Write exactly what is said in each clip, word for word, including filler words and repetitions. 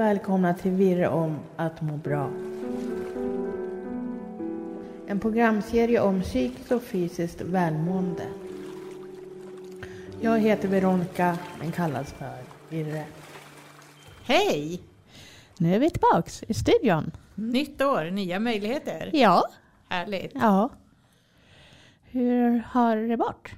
välkomna till Virre om att må bra. En programserie om psykiskt och fysiskt välmående. Jag heter Veronica, men kallas för Virre. Hej! Nu är vi tillbaks i studion. Nytt år, nya möjligheter. Ja. Härligt. Ja. Hur har det varit?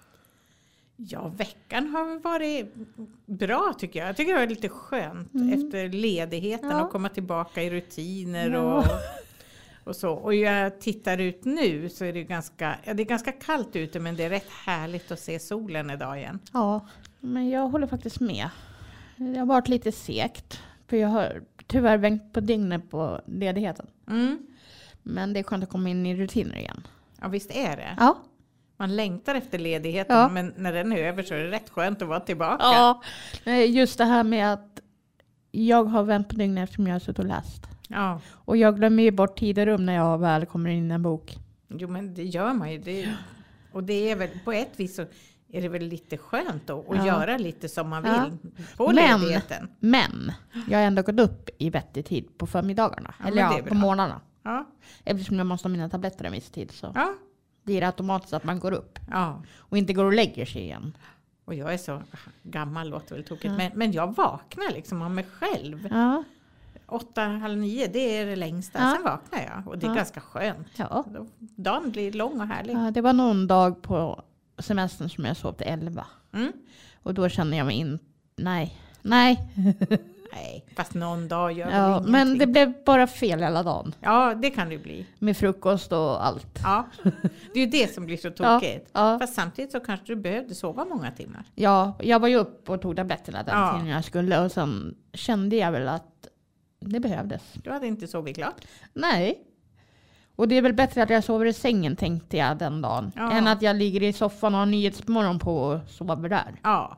Ja, veckan har varit bra tycker jag. Jag tycker det var lite skönt mm. efter ledigheten ja. att komma tillbaka i rutiner ja. och, och så. Och jag tittar ut nu så är det ganska, ja, det är ganska kallt ute, men det är rätt härligt att se solen idag igen. Ja, men jag håller faktiskt med. Det har varit lite segt. För jag har tyvärr vängt på dygnet på ledigheten. Mm. Men det är skönt att komma in i rutiner igen. Ja, visst är det. Ja. Man längtar efter ledigheten, ja. Men när den är över så är det rätt skönt att vara tillbaka. Ja, just det här med att jag har vänt på dygnet eftersom jag har suttit och läst. Ja. Och jag glömmer ju bort tid och rum när jag väl kommer in i en bok. Jo, men det gör man ju. Det, och det är väl på ett vis så är det väl lite skönt då, att ja. göra lite som man vill ja. på men, ledigheten. Men jag har ändå gått upp i vettig tid på förmiddagarna. Ja, eller ja, på morgnarna. Ja. Eftersom jag måste ha mina tabletter en viss tid så ja. blir det automatiskt att man går upp. Ja. Och inte går och lägger sig igen. Och jag är så gammal, låter väl tokigt. Ja. Men, men jag vaknar liksom av mig själv. Ja. Åtta, halv nio, det är det längsta. Ja. Sen vaknar jag. Och det är ja. ganska skönt. Ja. Dagen blir lång och härlig. Ja, det var någon dag på semestern som jag sov till elva. Mm. Och då kände jag mig in... Nej. Nej. Nej, fast någon dag gör ja, ingenting. Men det blev bara fel hela dagen. Ja, det kan det bli. Med frukost och allt. Ja, det är ju det som blir så tokigt. Ja, ja. Fast samtidigt så kanske du behövde sova många timmar. Ja, jag var ju upp och tog tabletterna den ja. tiden jag skulle. Och sen kände jag väl att det behövdes. Du hade inte sovit klart? Nej. Och det är väl bättre att jag sover i sängen, tänkte jag den dagen. Ja. Än att jag ligger i soffan och har nyhetsmorgon på och sover där. Ja.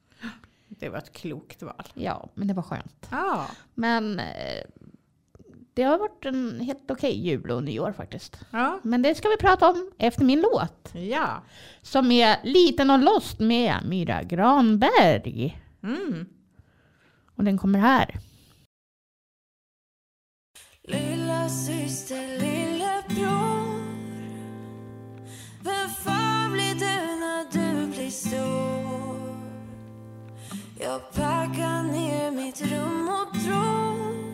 Det var ett klokt val. Ja, men det var skönt. Ja. Men eh, det har varit en helt okej jul och nyår faktiskt. Ja. Men det ska vi prata om efter min låt. Ja. Som är Liten och lost med Myra Granberg. Mm. Och den kommer här. Lilla syster, lilla bror, vem fan blir du när du blir stor? Jag packar ner mitt rum och drog.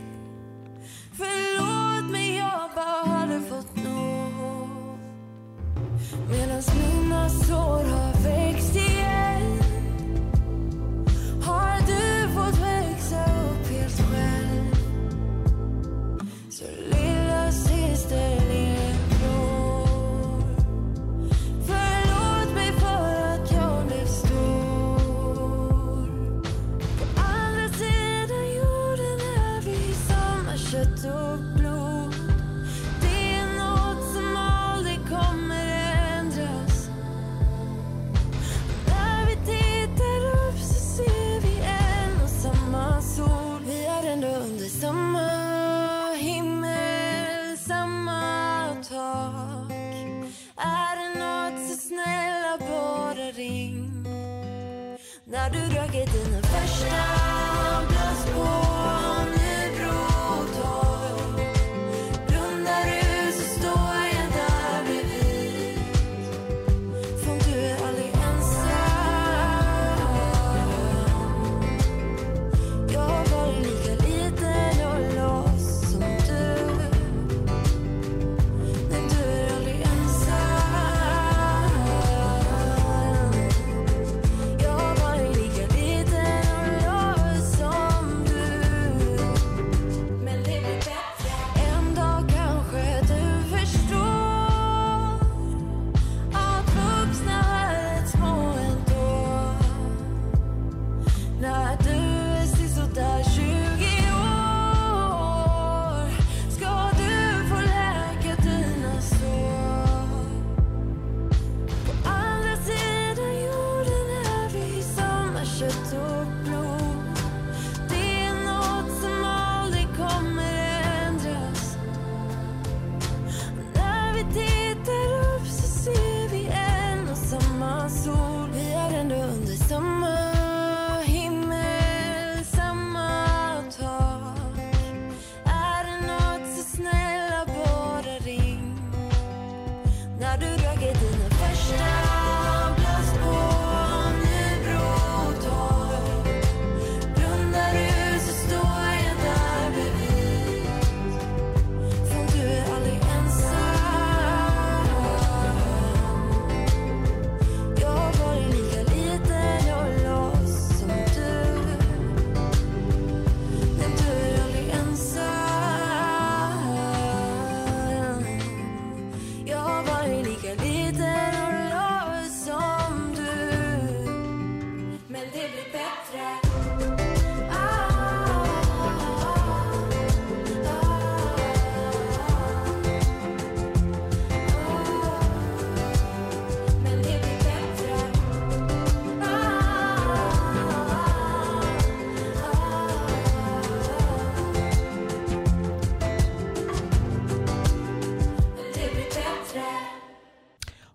Förlåt mig, jag bara hade fått nog. Medans mina sår har växt igen, har du fått växa upp helt själv. Så lilla syster, lilla bror, förlåt mig för att jag blev stor. På andra sidan jorden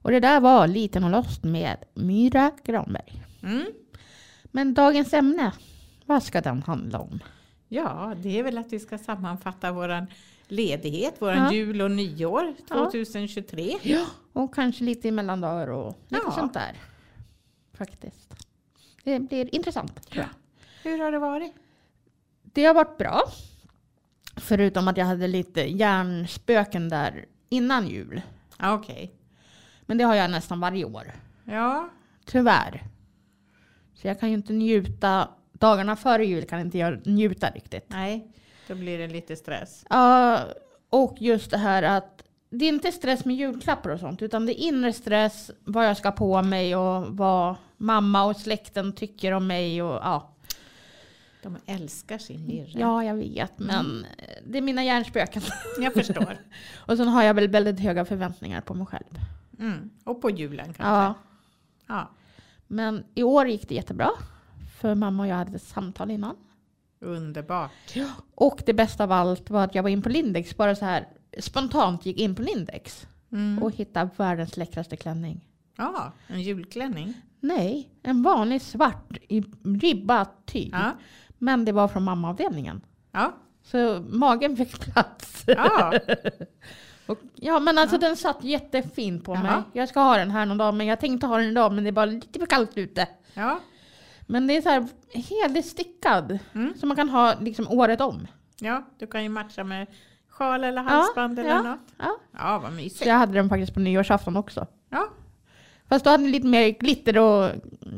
Och det där var Liten och lost med Myra Granberg. Mm. Men dagens ämne, vad ska den handla om? Ja, det är väl att vi ska sammanfatta våran ledighet, våran Ja. jul och nyår tjugohundratjugotre. Ja, och kanske lite i mellandagar och lite Ja. sånt där. Faktiskt. Det blir intressant, tror jag. Hur har det varit? Det har varit bra. Förutom att jag hade lite hjärnspöken där innan jul. Ja, okej. Men det har jag nästan varje år. Ja, Tyvärr. Så jag kan ju inte njuta. Dagarna före jul kan inte jag njuta riktigt. nej, då blir det lite stress. Ja, och just det här att det är inte stress med julklappar och sånt. Utan det är inre stress. Vad jag ska på mig och vad mamma och släkten tycker om mig. Och, ja. De älskar sin lirra. ja, jag vet. Men det är mina hjärnspöken. Jag förstår. Och sen har jag väl väldigt höga förväntningar på mig själv. Mm. Och på julen kanske. Ja. Ja. Men i år gick det jättebra. För mamma och jag hade ett samtal innan. Underbart. Och det bästa av allt var att jag var in på Lindex. Bara så här spontant gick in på Lindex. Mm. Och hittade världens läckraste klänning. Ja, en julklänning. Nej, en vanlig svart i ribbat tyg. Ja. Men det var från mammaavdelningen. Ja. Så magen fick plats. Ja. Och, ja, men alltså Ja. den satt jättefin på Jaha. mig. Jag ska ha den här någon dag, men jag tänkte ha den idag, men det är bara lite för kallt ute. Ja. Men det är så här helt stickad. Mm. Så man kan ha liksom året om. Ja, du kan ju matcha med sjal eller halsband eller ja, något. Ja. Ja, vad Så mysigt. jag hade den faktiskt på nyårsafton också. Ja. Fast då hade den lite mer glitter och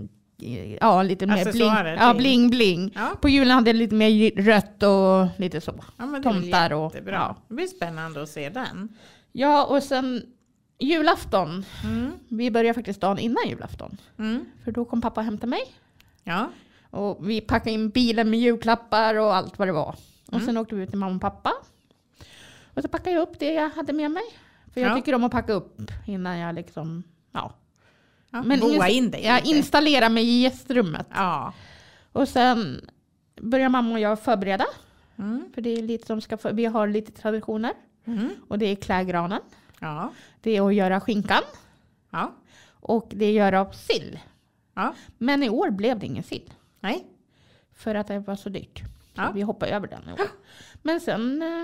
ja, lite mer bling. Accessoarer Ja, till. bling bling. Ja. På julen hade den lite mer rött och lite så. Ja, men det är Tomtar väl och- jättebra. ja. Det blir spännande att se den. Ja, och sen julafton. Mm. Vi började faktiskt dagen innan julafton. Mm. För då kom pappa och hämtade mig. Ja. Och vi packade in bilen med julklappar och allt vad det var. Och Mm. sen åkte vi ut till mamma och pappa. Och så packade jag upp det jag hade med mig. För jag Ja. tycker om att packa upp innan jag liksom, ja. Ja. Men Boa inst- in dig Jag lite. installerar mig i gästrummet. Ja. Och sen börjar mamma och jag förbereda. Mm. För det är lite som ska, för, vi har lite traditioner. Mm. Och det är klägranen. Ja. Det är att göra skinkan. Ja. Och det är att göra sill. Ja. Men i år blev det ingen sill. Nej. För att det var så dyrt. Så Ja. vi hoppar över den i år. Men sen... eh,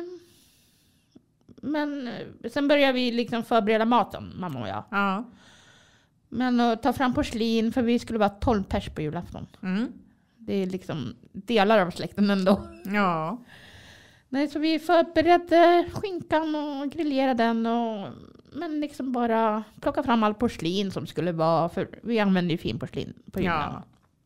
Men eh, sen börjar vi liksom förbereda maten, mamma och jag. Ja. Men att ta fram porslin, för vi skulle vara tolv pers på julafton. Mm. Det är liksom delar av släkten ändå. Ja. Nej, så vi förberedde skinkan och grillerade den. Och, men liksom bara plocka fram all porslin som skulle vara. För vi använder ju fin porslin på julen. Ja.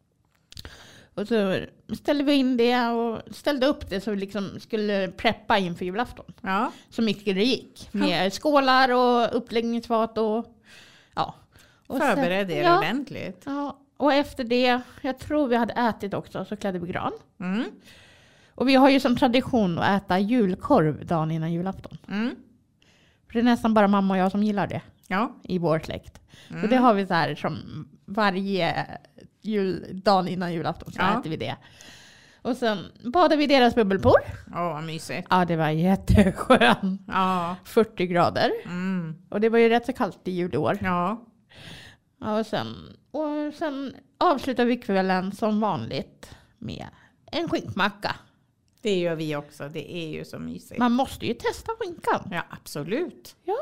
Och så ställde vi in det och ställde upp det så vi liksom skulle preppa inför julafton. Ja. Så mycket det gick. Med skålar och uppläggningsfat och ja. Och sen- Förbered er ja, ordentligt. ja. Och efter det, jag tror vi hade ätit också, så klädde vi gran. Mm. Och vi har ju som tradition att äta julkorv dagen innan julafton. Mm. För det är nästan bara mamma och jag som gillar det Ja. i vår släkt. Mm. Så det har vi så här som varje jul, dagen innan julafton så Ja. äter vi det. Och sen badade vi i deras bubbelpool. Åh, vad mysigt. Ja, det var jätteskönt. Ja. fyrtio grader. Mm. Och det var ju rätt så kallt i jul i år. Ja. Ja, och, sen, och sen avslutade vi kvällen som vanligt med en skinkmacka. Det gör vi också. Det är ju så mysigt. Man måste ju testa skinkan. Ja, absolut. Ja.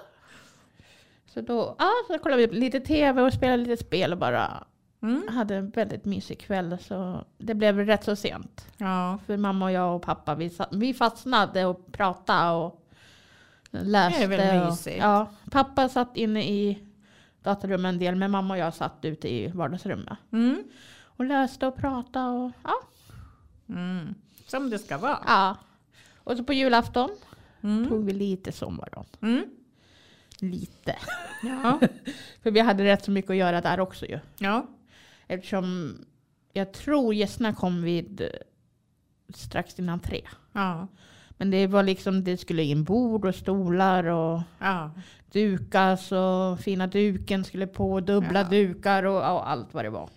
Så då, ja, så kollade vi lite tv och spelade lite spel och bara Mm. hade en väldigt mysig kväll. Så det blev rätt så sent. Ja. För mamma och jag och pappa, vi, sa- vi fastnade och pratade och läste. Det är väl och, mysigt. ja, pappa satt inne i datarummet en del, men mamma och jag satt ute i vardagsrummet. Mm. Och läste och pratade och ja. Mm. Som det ska vara. ja. Och så på julafton Mm. tog vi lite sommardag. Mm. Lite. Ja. För vi hade rätt så mycket att göra där också ju. Ja. Eftersom jag tror gästerna kom vid eh, strax innan tre. Ja. Men det var liksom, det skulle in bord och stolar och Ja. dukas och fina duken skulle på, dubbla Ja. dukar och, och allt vad det var.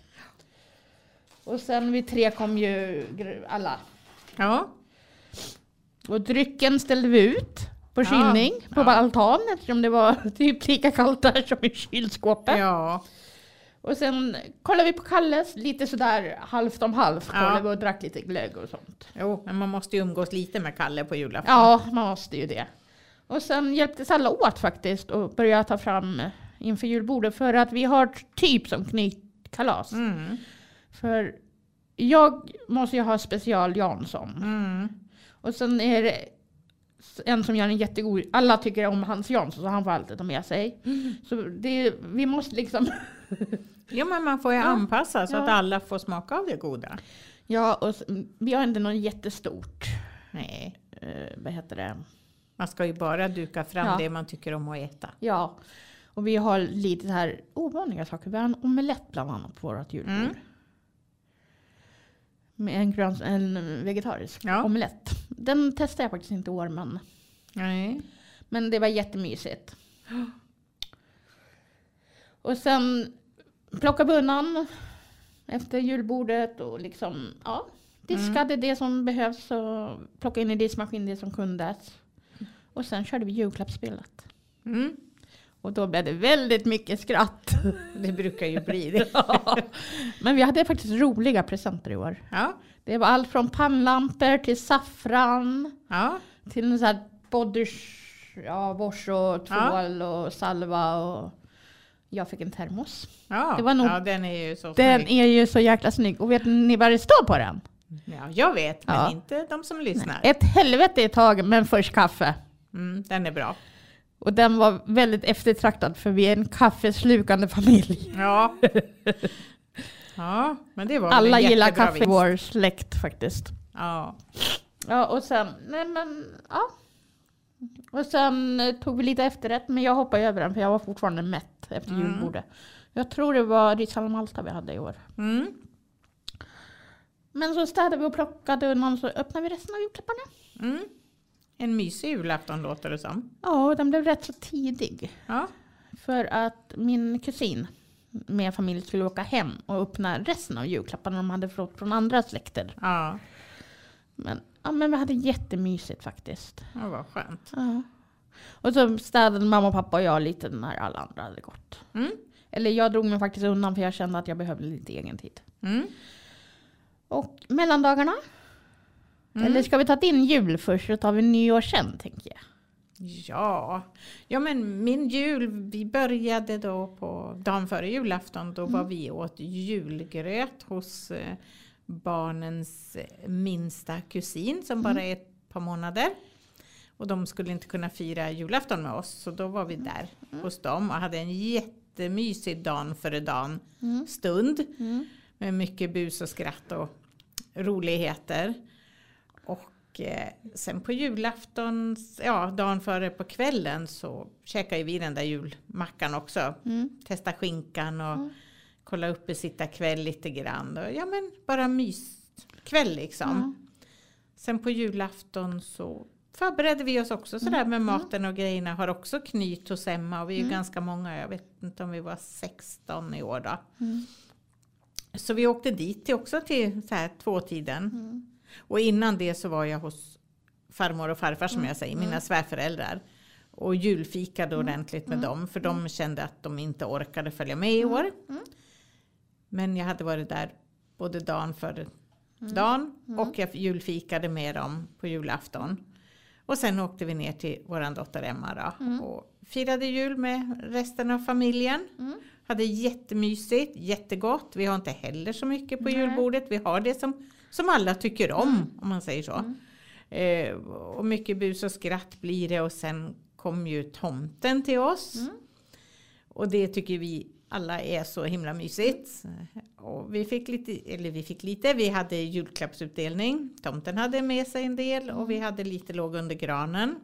Och sen vid tre kom ju gr- alla. Ja. Och drycken ställde vi ut. på kylning Ja, på ja. altan eftersom det var typ lika kallt där som i kylskåpet. Ja. Och sen kollade vi på Kalles lite sådär halvt om halvt. Ja. Kollade vi och drack lite glögg och sånt. Jo, men man måste ju umgås lite med Kalle på julafton. Ja, man måste ju det. Och sen hjälptes alla åt faktiskt och började ta fram inför julbordet för att vi har typ som knytkalas. Mm. För jag måste ju ha special Jansson. Mm. Och sen är det en som gör en jättegod... Alla tycker om Hans Jansson så han får alltid ta med sig. Mm. Så det, vi måste liksom... Ja, men man får ju Ja. anpassa så Ja. att alla får smaka av det goda. Ja, och s- vi har inte någon jättestort... Nej, Eh, vad heter det? man ska ju bara duka fram Ja. det man tycker om att äta. Ja, och vi har lite så här ovanliga saker. Vi har en omelett bland annat på vårt julbord. Mm. Med en, gröns, en vegetarisk Ja. omelett. Den testade jag faktiskt inte i år, men, Nej. men det var jättemysigt. Och sen plockade vi undan efter julbordet och liksom, ja, diskade det som behövs och plockade in i diskmaskin det som kundes. Och sen körde vi julklappsspelet. Mm. Och då blev det väldigt mycket skratt. Det brukar ju bli det. Ja. Men vi hade faktiskt roliga presenter i år. Ja. Det var allt från pannlampor till saffran Ja. till en sån här body ja, wash och tvål och salva och jag fick en termos. Ja. Det var nog- ja, den är ju så Den snygg. är ju så jäkla snygg. Och vet ni vad det står på den? Ja, jag vet, men Ja. inte de som lyssnar. Ett helvete i taget, men först kaffe. Mm, den är bra. Och den var väldigt eftertraktad för vi är en kaffeslukande familj. Ja. Ja, men det var väl Alla en gillar jättebra kaffe i vits. vår släkt faktiskt. Ja. Ja, och sen, nej men, ja. Och sen eh, tog vi lite efterrätt, men jag hoppade över den för jag var fortfarande mätt efter Mm. julbordet. Jag tror det var Rizal Malta vi hade i år. Mm. Men så städade vi och plockade undan så öppnade vi resten av julklapparna. Mm. En mysig julafton låter det som. Ja, och den blev rätt så tidig. Ja. För att min kusin med familj skulle åka hem och öppna resten av julklapparna de hade fått från andra släkter. Ja, Men, ja, men vi hade jättemysigt faktiskt. det var skönt. Ja. Och så städade mamma och pappa och jag lite när alla andra hade gått. Mm. Eller jag drog mig faktiskt undan för jag kände att jag behövde lite egen tid. Mm. Och mellandagarna? Mm. Eller ska vi ta in jul först och tar vi nyår sen, tänker jag. Ja. ja, men min jul, vi började då på dagen före julafton. Då Mm. var vi åt julgröt hos eh, barnens eh, minsta kusin som Mm. bara är ett par månader. Och de skulle inte kunna fira julafton med oss. Så då var vi där Mm. hos dem och hade en jättemysig dagen före dagen Mm. stund. Mm. Med mycket bus och skratt och roligheter. Och eh, sen på julafton, ja dagen före på kvällen så käkade vi den där julmackan också. Mm. Testa skinkan och Mm. kolla uppe sitta kväll lite grann. Och, ja men bara myskväll liksom. Mm. Sen på julafton så förberedde vi oss också sådär med maten och grejerna. Har också knyt hos Emma och vi är ju Mm. ganska många. Jag vet inte om vi var sexton i år då. Mm. Så vi åkte dit till också till så här tvåtiden. Mm. Och innan det så var jag hos farmor och farfar som Mm. jag säger, mina svärföräldrar. Och julfikade Mm. ordentligt med Mm. dem. För de kände att de inte orkade följa med i år. Mm. Men jag hade varit där både dagen före Mm. dagen. Mm. Och jag julfikade med dem på julafton. Och sen åkte vi ner till våran dotter Emma då. Mm. Och firade jul med resten av familjen. Mm. Hade jättemysigt, jättegott. Vi har inte heller så mycket på Nej. julbordet. Vi har det som, som alla tycker om, Mm. om man säger så. Mm. Eh, och mycket bus och skratt blir det. Och sen kom ju tomten till oss. Mm. Och det tycker vi alla är så himla mysigt. Och vi fick lite, eller vi fick lite, vi hade julklappsutdelning. Tomten hade med sig en del och vi hade lite låg under granen.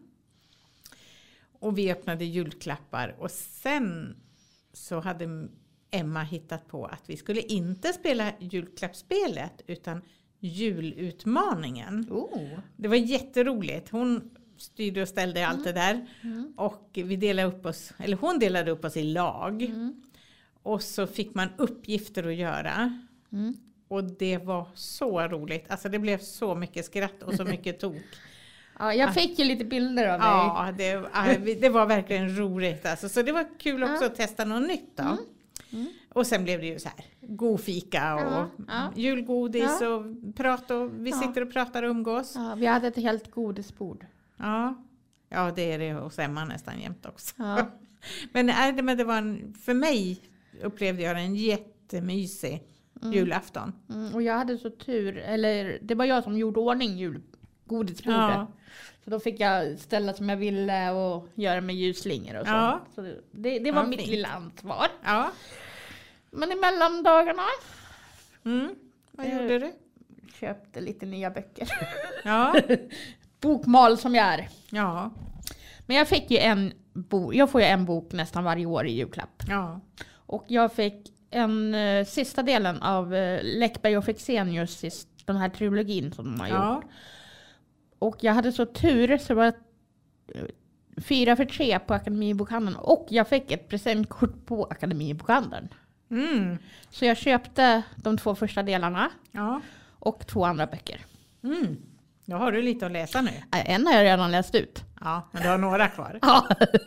Och vi öppnade julklappar och sen så hade Emma hittat på att vi skulle inte spela julklappsspelet utan julutmaningen. Oh. Det var jätteroligt. Hon styrde och ställde allt det där. Mm. Och vi delade upp oss, eller hon delade upp oss i lag. Mm. Och så fick man uppgifter att göra. Mm. Och det var så roligt. Alltså det blev så mycket skratt och så mycket tok. Ja, jag fick ju lite bilder av dig. Ja, det, ja, det var verkligen roligt. Alltså. Så det var kul också Ja. att testa något nytt då. Mm. Mm. Och sen blev det ju så här, god fika och Ja, ja. julgodis Ja. och prat och vi Ja. sitter och pratar och umgås. Ja, vi hade ett helt godisbord. Ja, ja det är det hos Emma nästan jämt också. Ja. Men, är det, men det var en, för mig upplevde jag en jättemysig Mm. julafton. Mm, och jag hade så tur, eller det var jag som gjorde ordning julgodisbordet. Ja. Så då fick jag ställa som jag ville och göra med ljusslingor och så. Ja. Så det, det, det var Ja, mitt fint. lilla ansvar. Ja. Men emellan dagarna Mm. Vad Eh. gjorde du? köpte lite nya böcker. Ja. Bokmal som jag är. Ja. Men jag fick ju en bok, jag får ju en bok nästan varje år i julklapp. Ja. Och jag fick en uh, sista delen av uh, Läckberg och Fexenius, sist, den här trilogin som de har Ja. gjort. Och jag hade så tur så det var uh, fyra för tre på Akademibokhandeln. Och jag fick ett presentkort på Akademibokhandeln. Mm. Så jag köpte de två första delarna Ja. och två andra böcker. Mm. Då har du lite att läsa nu. Äh, En har jag redan läst ut. Ja, men du har några kvar. Ja.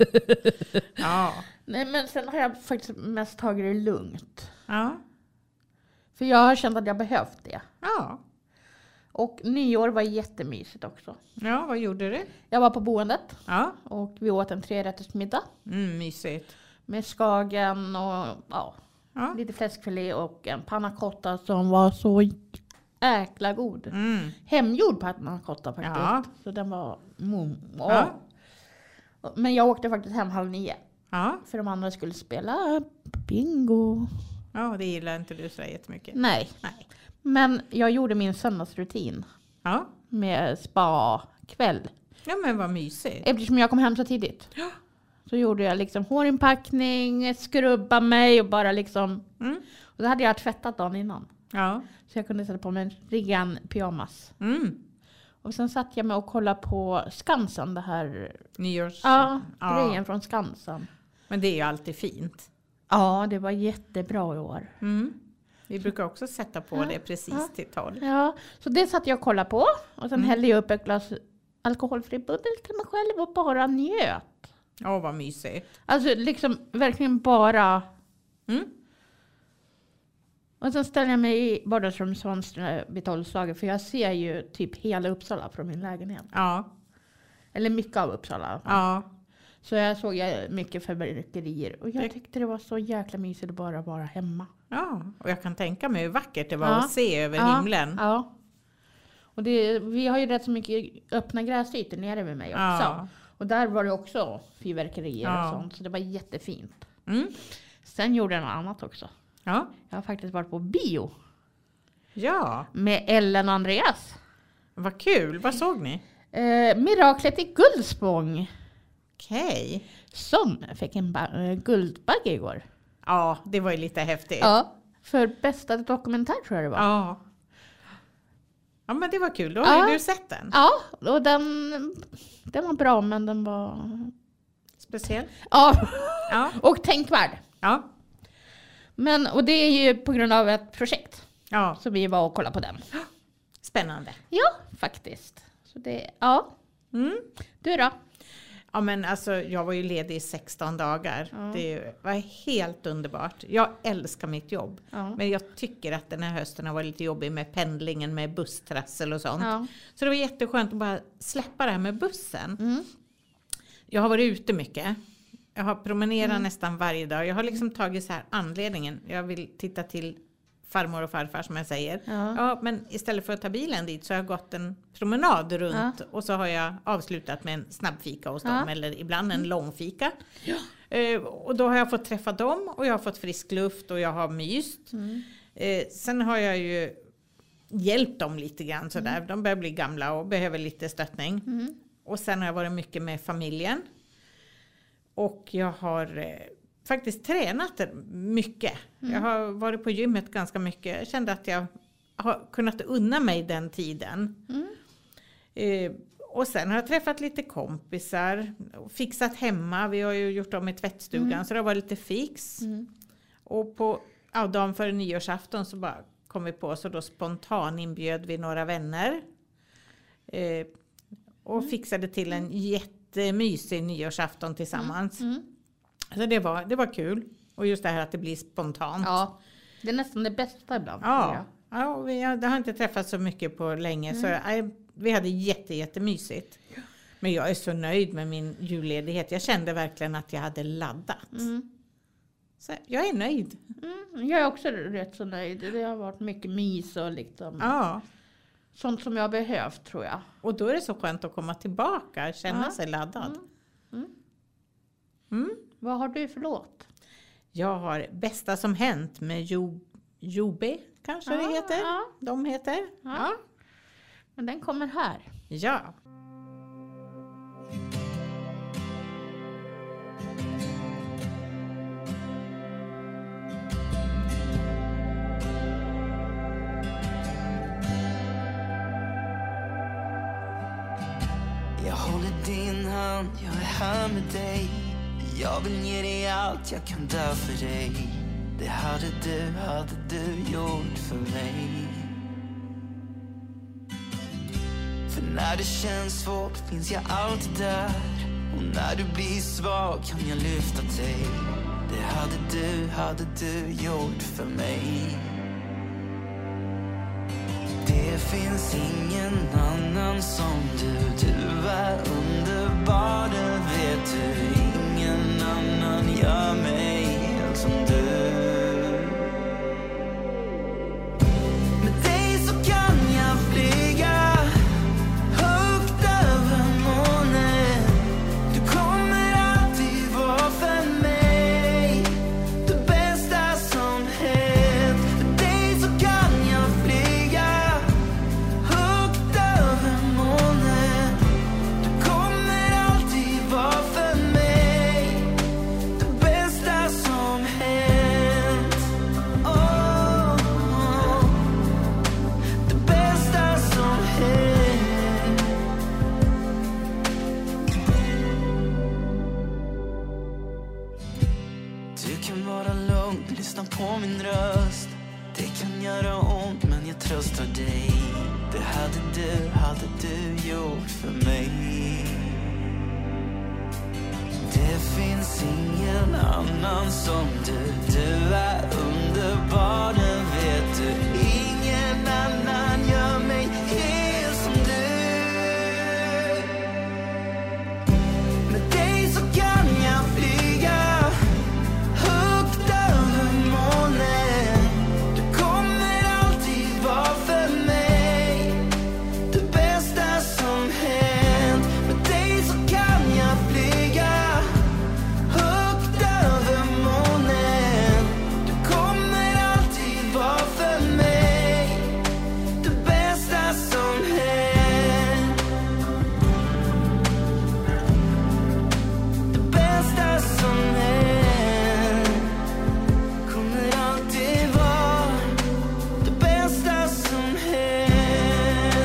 Ja. Nej, men sen har jag faktiskt mest tagit det lugnt. Ja. För jag har känt att jag behövt det. Ja. Och nyår var jättemysigt också. Ja, vad gjorde du? Jag var på boendet Ja. och vi åt en trerättersmiddag. Mm, mysigt. Med skagen och ja, Ja. lite fläskfilé och en panna cotta som var så jäkla god. Mm. Hemgjord panna cotta faktiskt. Ja. Så den var... Mm, Ja. Men jag åkte faktiskt hem halv nio. Ja. För de andra skulle spela bingo. Ja, det gillar inte du så jättemycket. Nej. Nej. Men jag gjorde min söndagsrutin Ja. med spa-kväll. Ja, men vad mysigt. Eftersom jag kom hem så tidigt. Ja. Så gjorde jag liksom hårinpackning, skrubba mig och bara liksom... Mm. Och då hade jag tvättat dagen innan. Ja. Så jag kunde sätta på mig en ren pyjamas. Mm. Och sen satt jag med och kollade på Skansen, det här... Nyårs... Ja, Ja. grejen från Skansen. Men det är ju alltid fint. Ja, det var jättebra i år. Mm. Vi brukar också sätta på Ja. det precis Ja. till tolv. Ja, så det satt jag och kollade på. Och sen Mm. hällde jag upp ett glas alkoholfri bubbel till mig själv och bara njöt. Åh, vad mysigt. Alltså liksom verkligen bara... Mm. Och sen ställer jag mig i vardagsrumsfönstret vid tolvslaget. För jag ser ju typ hela Uppsala från min lägenhet. Ja. Eller mycket av Uppsala i alla fall. Ja. Så jag såg jag mycket fyrverkerier. Och jag Det- tyckte det var så jäkla mysigt att bara vara hemma. Ja. Och jag kan tänka mig hur vackert det var Ja. att se över Ja, himlen. Ja. Och det, vi har ju rätt så mycket öppna gräsytor nere vid mig också. Ja. Och där var det också fyrverkerier Ja. och sånt. Så det var jättefint. Mm. Sen gjorde jag något annat också. Ja. Jag har faktiskt varit på bio Ja. med Ellen och Andreas. Vad kul. Vad såg ni? Eh, Miraklet i Guldspång. Okej. Som fick en ba- eh, Guldbagge igår. Ja, det var ju lite häftigt. Ja. För bästa dokumentär tror jag det var. Ja. Ja, men det var kul. Då har Ja. ju du sett den. Ja, och den, den var bra men den var... Speciell. Ja, Ja. och tänkvärd. Ja. Men, och det är ju på grund av ett projekt. Ja. Så vi var och kollade på den. Spännande. Ja, faktiskt. Så det, ja. Mm. Du då? Ja, men alltså, jag var ju ledig i sexton dagar. Ja. Det var helt underbart. Jag älskar mitt jobb. Ja. Men jag tycker att den här hösten har varit lite jobbig med pendlingen, med busstrassel och sånt. Ja. Så det var jätteskönt att bara släppa det här med bussen. Mm. Jag har varit ute mycket. Jag har promenerat Mm. nästan varje dag. Jag har liksom tagit så här anledningen. Jag vill titta till farmor och farfar som jag säger. Ja. Ja, men istället för att ta bilen dit så har jag gått en promenad runt. Och så har jag avslutat med en snabbfika hos dem. Ja. Eller ibland en långfika. Eh, och då har jag fått träffa dem. Och jag har fått frisk luft och jag har myst. Mm. Eh, sen har jag ju hjälpt dem lite grann sådär. Mm. De börjar bli gamla och behöver lite stöttning. Mm. Och sen har jag varit mycket med familjen. Och jag har eh, faktiskt tränat mycket. Mm. Jag har varit på gymmet ganska mycket. Jag kände att jag har kunnat unna mig den tiden. Mm. Eh, och sen har jag träffat lite kompisar. Och fixat hemma. Vi har ju gjort om i tvättstugan. Mm. Så det har varit lite fix. Mm. Och på ja, dagen före nyårsafton så bara kom vi på. Så då spontan inbjöd vi några vänner. Eh, och mm. fixade till en jättemysig nyårsafton tillsammans. Mm. Mm. Så det var, det var kul. Och just det här att det blir spontant. Ja, det är nästan det bästa ibland. Ja, ja vi har, det har inte träffats så mycket på länge. Mm. Så äh, vi hade jätte, jättemysigt. Men jag är så nöjd med min julledighet. Jag kände verkligen att jag hade laddat. Mm. Så jag är nöjd. Mm, jag är också rätt så nöjd. Det har varit mycket mys och liksom ja. sånt som jag har behövt, tror jag. Och då är det så skönt att komma tillbaka. Känna ja. sig laddad. Mm. Mm. Mm. Vad har du för låt? Jag har Bästa som hänt med jo, Jobe, kanske ja, det heter. Ja. De heter. Ja. Ja. Men den kommer här. Ja. Jag håller din hand, jag är här med dig. Jag vill ge dig allt, jag kan dö för dig. Det hade du, hade du gjort för mig. För när det känns svårt finns jag alltid där. Och när du blir svag kan jag lyfta dig. Det hade du, hade du gjort för mig. Det finns ingen annan som du. Du är underbar, det vet du. Ingen annan gör mig helt som du. Med dig så kan jag flyga högt över månen. Du kommer alltid vara för mig det bästa som hänt. Med dig så kan jag flyga högt över månen. Du kommer alltid vara för mig det bästa som hänt. Oh, oh. Det bästa som hänt. Du kan vara lugn, lyssna på min röst. Det kan göra ont men jag tröstar dig. Det hade du, hade du gjort för mig. Det finns ingen annan som du. Du är underbar, det vet du. Ingen annan gör mig helt som du. Med dig så kan jag flyga högt över månen. Du kommer alltid vara för mig det bästa som hänt. Med dig så kan jag flyga högt över månen. Du kommer alltid vara för mig det bästa som hänt. Det bästa som hänt kommer alltid vara det bästa som hänt.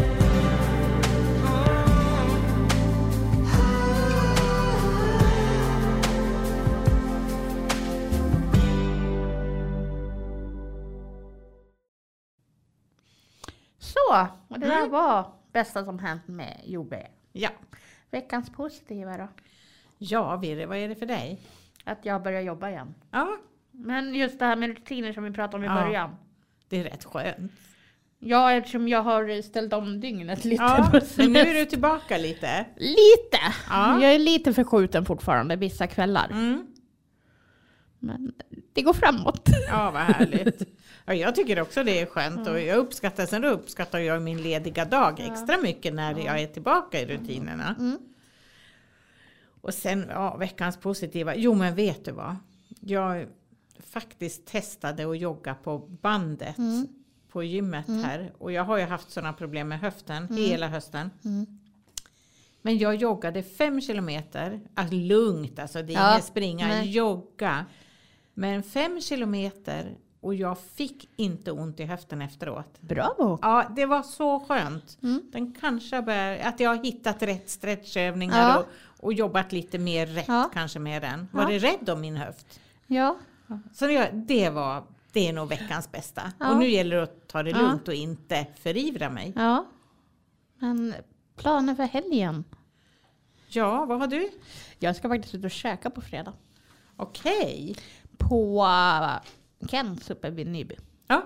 Så, och det där var bästa som hänt med Jobe. Ja. Veckans positiva då? Ja, Virre, vad är det för dig? Att jag börjar jobba igen. Ja, Men just det här med rutiner som vi pratade om i Ja. början. det är rätt skönt. Ja, eftersom jag har ställt om dygnet lite. Ja, på men nu är semester. du tillbaka lite. Lite! Ja. Jag är lite förskjuten fortfarande vissa kvällar. Mm. Men det går framåt. Ja, vad härligt. Ja, jag tycker också det är skönt och jag uppskattar, sen då uppskattar jag min lediga dag extra mycket när jag är tillbaka i rutinerna. Mm. Och sen, ja, veckans positiva. Jo, men vet du vad? Jag faktiskt testade att jogga på bandet Mm. på gymmet här. Och jag har ju haft sådana problem med höften Mm. hela hösten. Mm. Men jag joggade fem kilometer. Alltså lugnt, alltså det är Ja, inget springa, nej. jogga. Men fem kilometer och jag fick inte ont i höften efteråt. Bravo! Ja, det var så skönt. Mm. Den kanske bör, att jag har hittat rätt stretchövningar Ja. och, och jobbat lite mer rätt Ja. kanske med den. Ja. Var det rädd om min höft? Ja. Så jag, det var, det är nog veckans bästa. Ja. Och nu gäller det att ta det Ja. lugnt och inte förivra mig. Ja. Men Planer för helgen. Ja, vad har du? Jag ska faktiskt ut och käka på fredag. Okej. På uh, Kents uppe vid Nyby. Ja.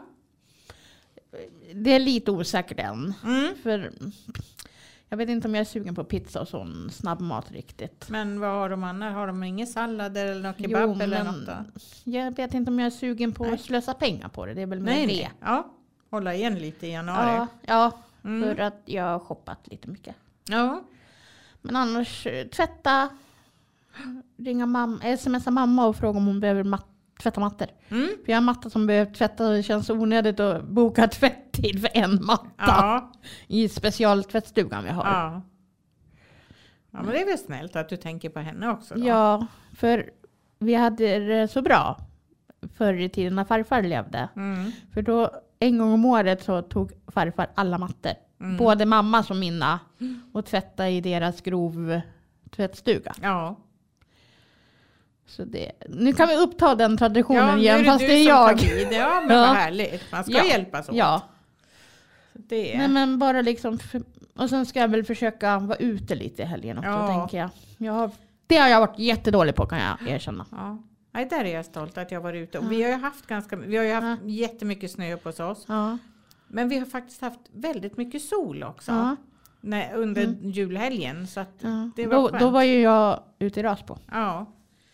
Det är lite osäkert än. Mm. För jag vet inte om jag är sugen på pizza och sån snabbmat riktigt. Men vad har de annars? Har de ingen sallad eller något kebab Jo, eller men något då? jag vet inte om jag är sugen på Nej. att slösa pengar på det. Det är väl mer Nej, det. nej. Ja. Hålla igen lite i januari. Ja, ja Mm. för att jag har shoppat lite mycket. Ja. Men annars eh, tvätta, ringa mamma, smsa mamma och fråga om hon behöver mat- tvätta mattor. Mm. För jag har en matta som behöver tvätta och det känns onödigt att boka tvätttid för en matta Ja. i specialtvättstugan vi har. Ja. Ja, men det är väl snällt att du tänker på henne också då. Ja, för vi hade det så bra förr i tiden när farfar levde. Mm. För då en gång om året så tog farfar alla mattor. Mm. Både mamma och mina. Och tvätta i deras grov tvättstuga. Ja. Så det, nu kan vi uppta den traditionen Ja, nu igen är det fast du det är som jag. tar vid. Ja, men Ja. vad härligt. Man ska Ja. hjälpas åt. Ja, Det är. nej men bara liksom. För, och sen ska jag väl försöka vara ute lite i helgen också Ja. tänker jag. jag har, det har jag varit jättedålig på kan jag erkänna. Ja. Nej, där är jag stolt att jag var ute. Och vi har ju haft ganska, vi har ju haft jättemycket snö upp hos oss. Ja. Men vi har faktiskt haft väldigt mycket sol också. Ja. Nej, under Mm. julhelgen. Så att Ja. det var Då, skönt. då var ju jag ute i Rasbo. Ja.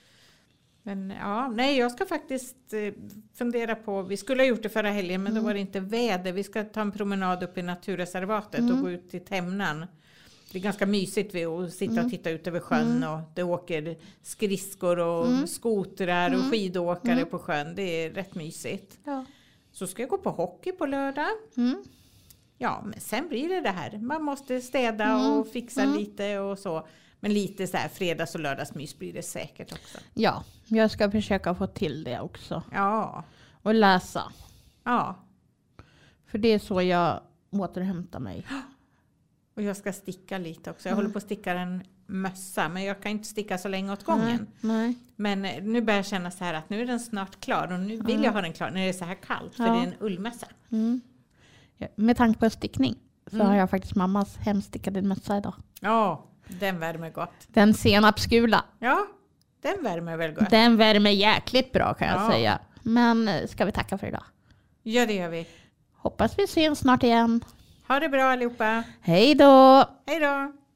Men ja, nej, jag ska faktiskt eh, fundera på, vi skulle ha gjort det förra helgen men Mm. då var det inte väder. Vi ska ta en promenad upp i naturreservatet Mm. och gå ut till Tämnan. Det är ganska mysigt vi att sitta Mm. och titta ut över sjön och det åker skridskor och Mm. skotrar och Mm. skidåkare Mm. på sjön. Det är rätt mysigt. Ja. Så ska jag gå på hockey på lördag. Mm. Ja, men sen blir det det här. Man måste städa Mm. och fixa Mm. lite och så. Men lite så här fredags- och lördagsmys blir det säkert också. Ja, jag ska försöka få till det också. Ja, Och läsa. ja. För det är så jag återhämtar mig. Och jag ska sticka lite också. Jag Mm. håller på att sticka en mössa. Men jag kan inte sticka så länge åt gången. Nej. Men eh, nu börjar jag känna så här att nu är den snart klar. Och nu vill Mm. jag ha den klar när det är så här kallt. För Ja. det är en ullmössa. Mm. Ja, med tanke på stickning så Mm. har jag faktiskt mammas hemstickade mössa idag. Ja, den värmer gott. Den senapsgula. Ja, den värmer väl gott. Den värmer jäkligt bra kan jag Ja. säga. Men eh, ska vi tacka för idag. Ja, det gör vi. Hoppas vi syns snart igen. Ha det bra allihopa. Hej då! Hej då!